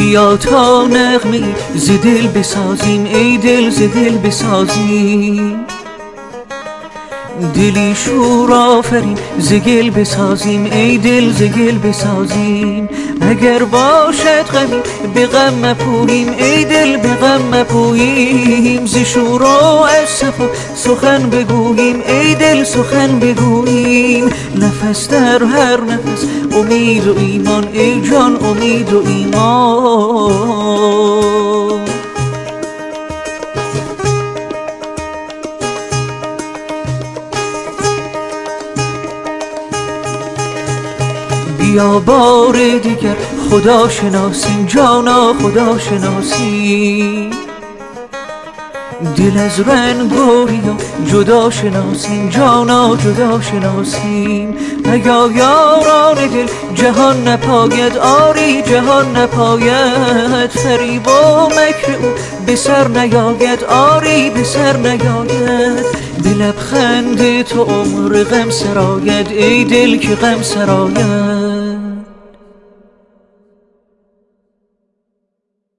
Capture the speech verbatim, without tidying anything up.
بیا تا نغمه ز دل بسازیم، ای دل ز دل بسازیم. دلی شور آفرین ز گل بسازیم، ای دل ز گل بسازیم. اگر باشد غمی به غم مپوییم، ای دل به غم مپوییم. ز شور و از صفا سخن بگوییم، ای دل سخن بگوییم. نفس در هر نفس امید و ایمان، ای جان امید و ایمان. بیا بار دیگر خدا شناسیم، جانا خدا شناسیم. دل از رنگ و ریا جدا شناسیم، جانا جدا شناسیم. اگه یاران دل جهان نپاید، آری جهان نپاید. فریب و مکر او به سر نیاید، آری به سر نیاید. به لبخند تو عمر غم سراید، ای دل که غم سراید.